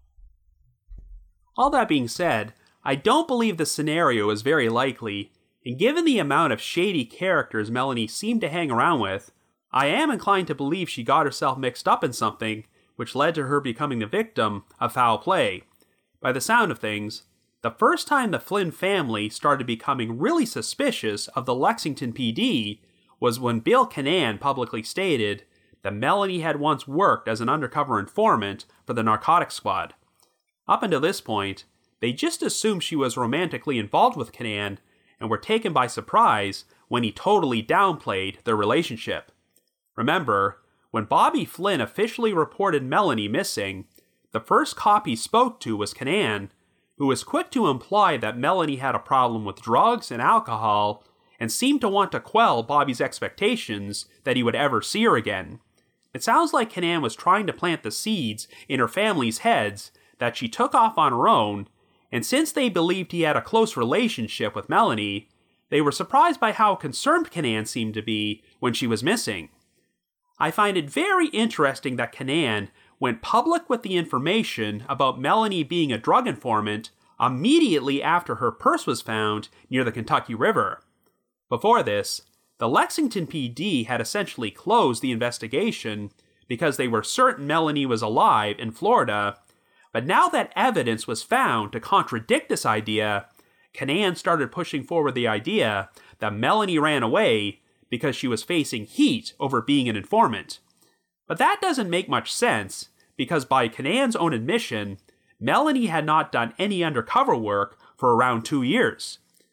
All that being said, I don't believe the scenario is very likely, and given the amount of shady characters Melanie seemed to hang around with, I am inclined to believe she got herself mixed up in something which led to her becoming the victim of foul play. By the sound of things, the first time the Flynn family started becoming really suspicious of the Lexington P D was when Bill Canaan publicly stated that Melanie had once worked as an undercover informant for the narcotics squad. Up until this point, they just assumed she was romantically involved with Canaan and were taken by surprise when he totally downplayed their relationship. Remember, when Bobby Flynn officially reported Melanie missing, the first cop he spoke to was Canaan, who was quick to imply that Melanie had a problem with drugs and alcohol and seemed to want to quell Bobby's expectations that he would ever see her again. It sounds like Canaan was trying to plant the seeds in her family's heads that she took off on her own, and since they believed he had a close relationship with Melanie, they were surprised by how concerned Canaan seemed to be when she was missing. I find it very interesting that Canaan went public with the information about Melanie being a drug informant immediately after her purse was found near the Kentucky River. Before this, the Lexington P D had essentially closed the investigation because they were certain Melanie was alive in Florida, but now that evidence was found to contradict this idea, Canaan started pushing forward the idea that Melanie ran away because she was facing heat over being an informant. But that doesn't make much sense, because by Canaan's own admission, Melanie had not done any undercover work for around two years.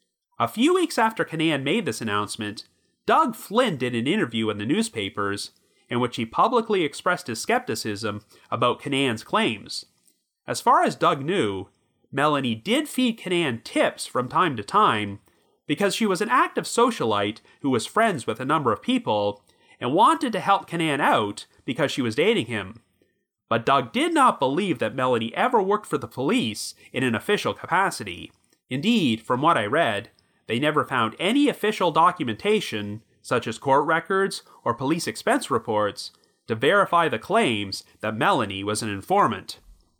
A few weeks after Canaan made this announcement, Doug Flynn did an interview in the newspapers in which he publicly expressed his skepticism about Canaan's claims. As far as Doug knew, Melanie did feed Canaan tips from time to time because she was an active socialite who was friends with a number of people and wanted to help Canaan out because she was dating him. But Doug did not believe that Melanie ever worked for the police in an official capacity. Indeed, from what I read, they never found any official documentation, such as court records or police expense reports, to verify the claims that Melanie was an informant.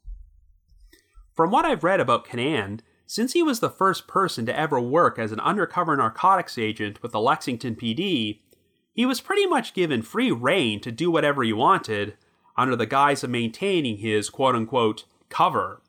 From what I've read about Canaan, since he was the first person to ever work as an undercover narcotics agent with the Lexington P D, he was pretty much given free rein to do whatever he wanted, under the guise of maintaining his quote-unquote cover.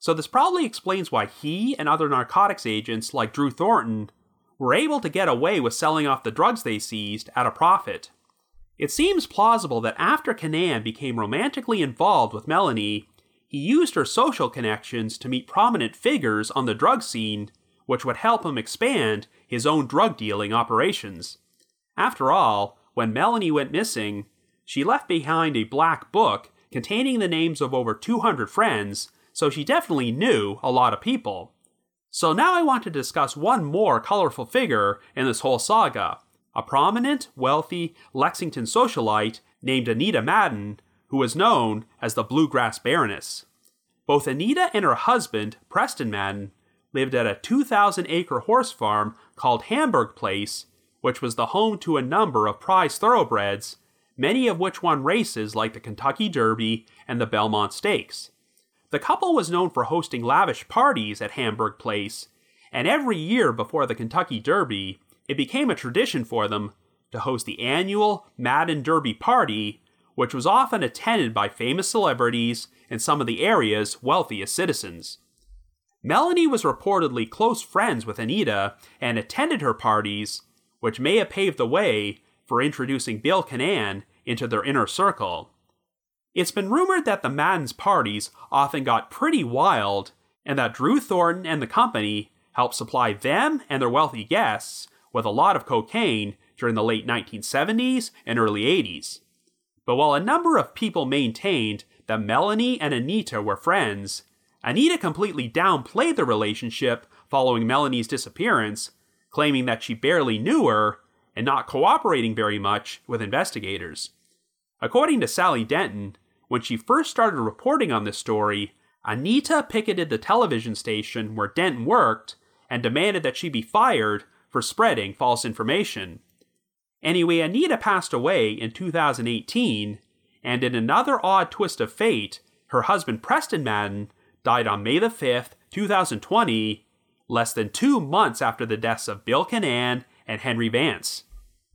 So this probably explains why he and other narcotics agents like Drew Thornton were able to get away with selling off the drugs they seized at a profit. It seems plausible that after Canaan became romantically involved with Melanie, he used her social connections to meet prominent figures on the drug scene, which would help him expand his own drug dealing operations. After all, when Melanie went missing, she left behind a black book containing the names of over two hundred friends, so she definitely knew a lot of people. So now I want to discuss one more colorful figure in this whole saga, a prominent, wealthy Lexington socialite named Anita Madden, who was known as the Bluegrass Baroness. Both Anita and her husband, Preston Madden, lived at a two thousand acre horse farm called Hamburg Place, which was the home to a number of prize thoroughbreds, many of which won races like the Kentucky Derby and the Belmont Stakes. The couple was known for hosting lavish parties at Hamburg Place, and every year before the Kentucky Derby, it became a tradition for them to host the annual Madden Derby Party, which was often attended by famous celebrities and some of the area's wealthiest citizens. Melanie was reportedly close friends with Anita and attended her parties, which may have paved the way for introducing Bill Canaan into their inner circle. It's been rumored that the Maddens' parties often got pretty wild, and that Drew Thornton and the company helped supply them and their wealthy guests with a lot of cocaine during the late nineteen seventies and early eighties. But while a number of people maintained that Melanie and Anita were friends, Anita completely downplayed the relationship following Melanie's disappearance, claiming that she barely knew her and not cooperating very much with investigators. According to Sally Denton, when she first started reporting on this story, Anita picketed the television station where Denton worked and demanded that she be fired for spreading false information. Anyway, Anita passed away in two thousand eighteen, and in another odd twist of fate, her husband Preston Madden died on May the fifth, two thousand twenty, less than two months after the deaths of Bill Canaan and Henry Vance.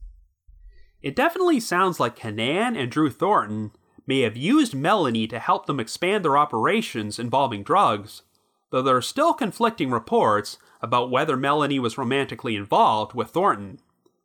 It definitely sounds like Canaan and Drew Thornton may have used Melanie to help them expand their operations involving drugs, though there are still conflicting reports about whether Melanie was romantically involved with Thornton.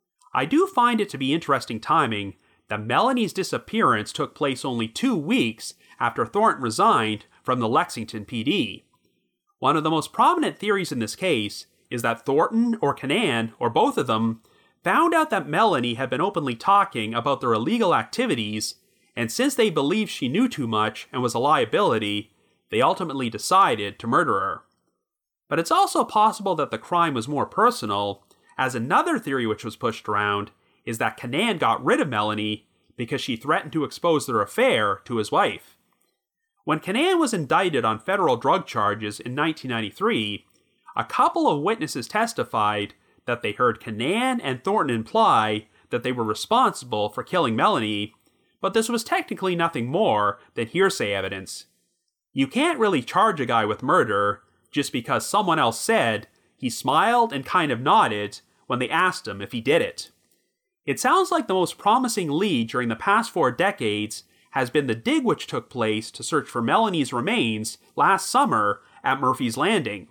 I do find it to be interesting timing that Melanie's disappearance took place only two weeks after Thornton resigned from the Lexington P D. One of the most prominent theories in this case is that Thornton or Canaan, or both of them, found out that Melanie had been openly talking about their illegal activities, and since they believed she knew too much and was a liability, they ultimately decided to murder her. But it's also possible that the crime was more personal, as another theory which was pushed around is that Canaan got rid of Melanie because she threatened to expose their affair to his wife. When Canaan was indicted on federal drug charges in nineteen ninety-three, a couple of witnesses testified that they heard Canaan and Thornton imply that they were responsible for killing Melanie, but this was technically nothing more than hearsay evidence. You can't really charge a guy with murder just because someone else said he smiled and kind of nodded when they asked him if he did it. It sounds like the most promising lead during the past four decades has been the dig which took place to search for Melanie's remains last summer at Murphy's Landing.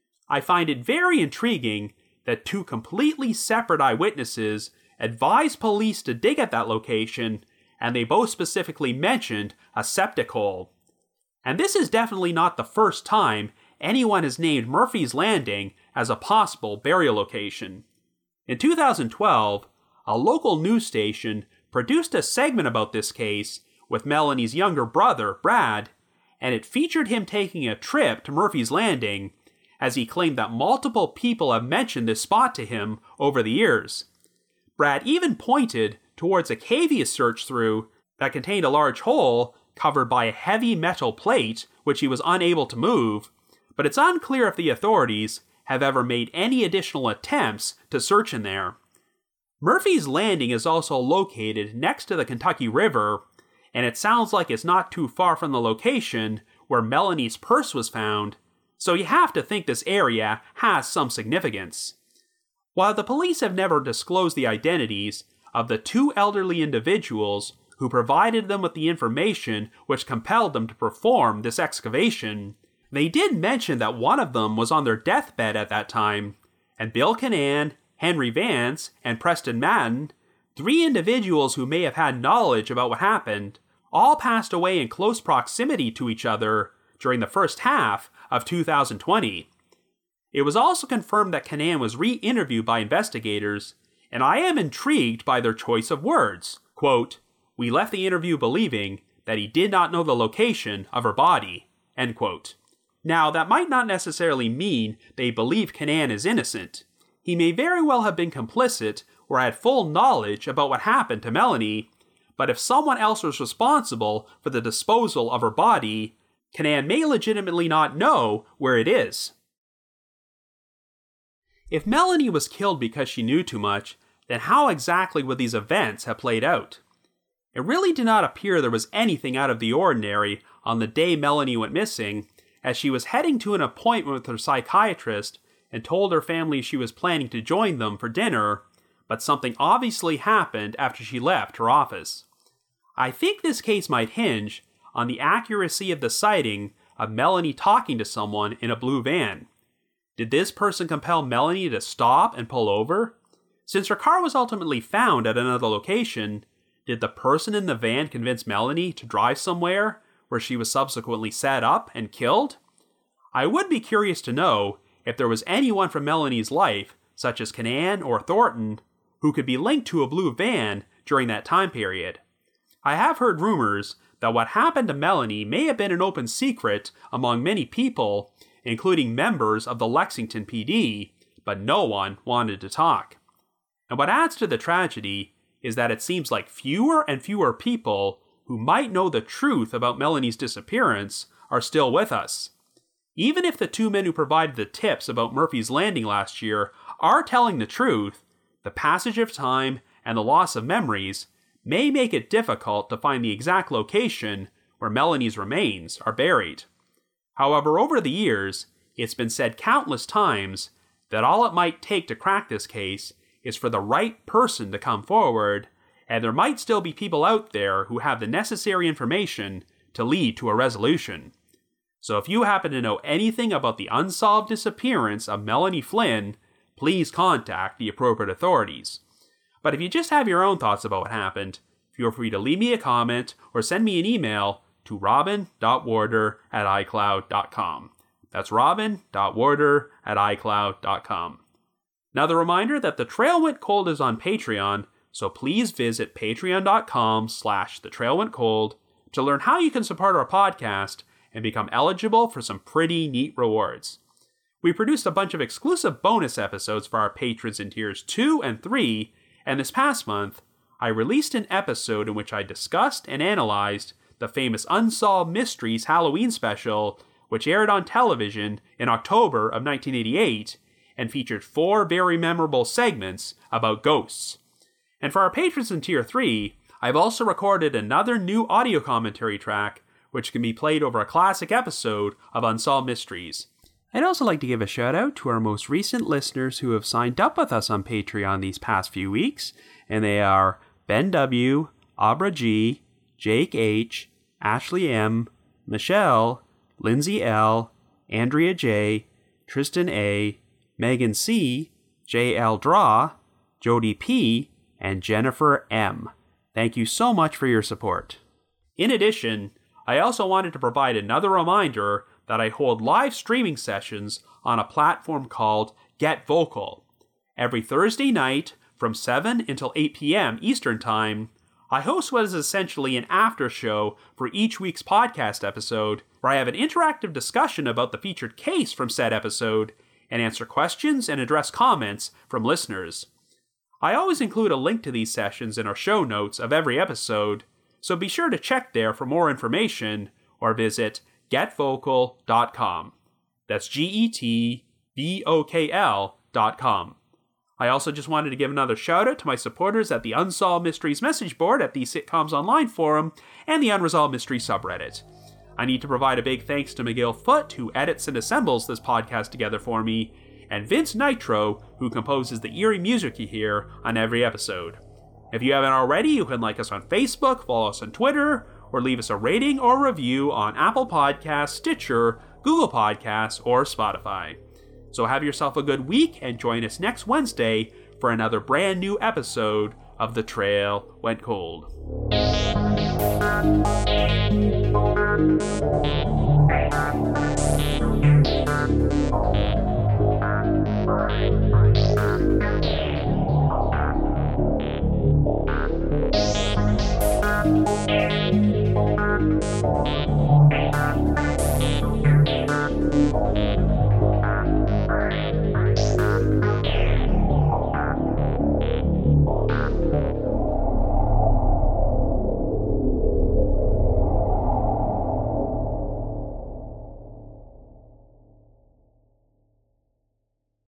I find it very intriguing that two completely separate eyewitnesses advised police to dig at that location, and they both specifically mentioned a septic hole. And this is definitely not the first time anyone has named Murphy's Landing as a possible burial location. In two thousand twelve, a local news station produced a segment about this case with Melanie's younger brother, Brad, and it featured him taking a trip to Murphy's Landing, as he claimed that multiple people have mentioned this spot to him over the years. Brad even pointed towards a cave he searched through that contained a large hole covered by a heavy metal plate which he was unable to move, but it's unclear if the authorities have ever made any additional attempts to search in there. Murphy's Landing is also located next to the Kentucky River, and it sounds like it's not too far from the location where Melanie's purse was found, so you have to think this area has some significance. While the police have never disclosed the identities of the two elderly individuals who provided them with the information which compelled them to perform this excavation, They did mention that one of them was on their deathbed at that time, and Bill Canaan, Henry Vance, and Preston Madden, three individuals who may have had knowledge about what happened, all passed away in close proximity to each other during the first half of two thousand twenty. It was also confirmed that Canaan was re-interviewed by investigators, and I am intrigued by their choice of words. Quote, "We left the interview believing that he did not know the location of her body." End quote. Now, that might not necessarily mean they believe Canaan is innocent. He may very well have been complicit or had full knowledge about what happened to Melanie, but if someone else was responsible for the disposal of her body, Canaan may legitimately not know where it is. If Melanie was killed because she knew too much, then how exactly would these events have played out? It really did not appear there was anything out of the ordinary on the day Melanie went missing, as she was heading to an appointment with her psychiatrist and told her family she was planning to join them for dinner, but something obviously happened after she left her office. I think this case might hinge on the accuracy of the sighting of Melanie talking to someone in a blue van. Did this person compel Melanie to stop and pull over? Since her car was ultimately found at another location, did the person in the van convince Melanie to drive somewhere where she was subsequently set up and killed? I would be curious to know if there was anyone from Melanie's life, such as Canaan or Thornton, who could be linked to a blue van during that time period. I have heard rumors that what happened to Melanie may have been an open secret among many people, including members of the Lexington P D, but no one wanted to talk. And what adds to the tragedy is that it seems like fewer and fewer people who might know the truth about Melanie's disappearance are still with us. Even if the two men who provided the tips about Murphy's Landing last year are telling the truth, the passage of time and the loss of memories may make it difficult to find the exact location where Melanie's remains are buried. However, over the years, it's been said countless times that all it might take to crack this case is for the right person to come forward, and there might still be people out there who have the necessary information to lead to a resolution. So if you happen to know anything about the unsolved disappearance of Melanie Flynn, please contact the appropriate authorities. But if you just have your own thoughts about what happened, feel free to leave me a comment or send me an email to robin dot warder at i cloud dot com. That's robin dot warder at i cloud dot com. Now, the reminder that The Trail Went Cold is on Patreon, so please visit patreon dot com slash the trail went cold to learn how you can support our podcast and become eligible for some pretty neat rewards. We produced a bunch of exclusive bonus episodes for our patrons in tiers two and three, and this past month, I released an episode in which I discussed and analyzed the famous Unsolved Mysteries Halloween special, which aired on television in October of nineteen eighty-eight, and featured four very memorable segments about ghosts. And for our patrons in tier three, I've also recorded another new audio commentary track, which can be played over a classic episode of Unsolved Mysteries. I'd also like to give a shout out to our most recent listeners who have signed up with us on Patreon these past few weeks, and they are Ben W., Abra G., Jake H., Ashley M., Michelle, Lindsay L., Andrea J., Tristan A., Megan C., J L Draw, Jody P., and Jennifer M. Thank you so much for your support. In addition, I also wanted to provide another reminder that I hold live streaming sessions on a platform called Get Vocal. Every Thursday night from seven until eight p.m. Eastern Time, I host what is essentially an after show for each week's podcast episode, where I have an interactive discussion about the featured case from said episode and answer questions and address comments from listeners. I always include a link to these sessions in our show notes of every episode, so be sure to check there for more information or visit get vocal dot com. That's G E T V O K L dot com. I also just wanted to give another shout out to my supporters at the Unsolved Mysteries message board at the Sitcoms Online forum and the Unresolved Mysteries subreddit. I need to provide a big thanks to Miguel Foote, who edits and assembles this podcast together for me, and Vince Nitro, who composes the eerie music you hear on every episode. If you haven't already, you can like us on Facebook, follow us on Twitter, or leave us a rating or review on Apple Podcasts, Stitcher, Google Podcasts, or Spotify. So have yourself a good week and join us next Wednesday for another brand new episode of The Trail Went Cold.